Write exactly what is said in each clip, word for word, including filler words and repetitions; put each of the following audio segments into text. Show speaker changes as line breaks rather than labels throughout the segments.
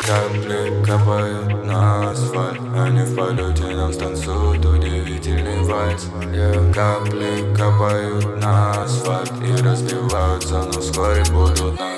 Капли капают на асфальт, они в полете нам станцуют удивительный вальс. yeah. Капли капают на асфальт и разбиваются, но вскоре будут на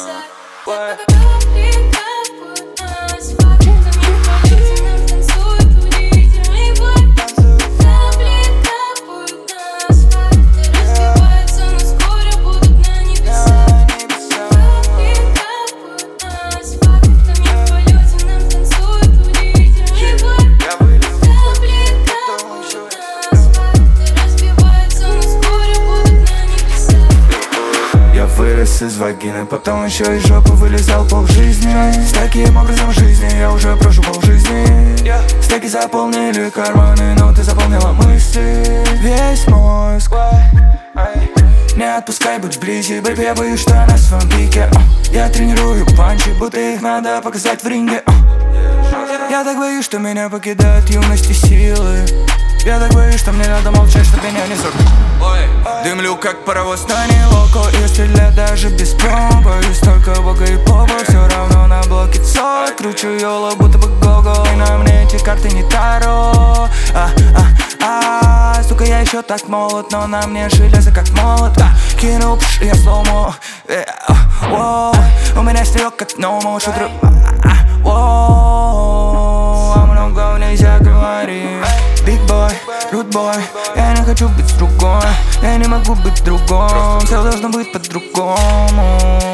Вырос из вагины, потом еще из жопы вылезал полжизни. С таким образом жизни я уже прошу полжизни. Стеки заполнили карманы, но ты заполнила мысли. Весь мозг. Не отпускай, будь вблизи, бэйби, я боюсь, что я на своем пике. Я тренирую панчи, будто их надо показать в ринге. Я так боюсь, что меня покидают юность и силы. Я так боюсь, что мне надо молчать, чтоб меня не сорвать. Дымлю как паровоз на нелоко и стреляю даже без промо. Боюсь только бога и попа, все равно на блоке цой. Кручу йоло, будто бы го-го, и на мне эти карты не таро. а, а, а, Сука, я еще так молод, но на мне железо как молот. а, Кину пш, я сломо. э, а, У меня стрелок как номо, шутру. А много нельзя говорить. Big boy, rude boy, я не хочу быть другой. Я не могу быть другом, все должно быть по-другому.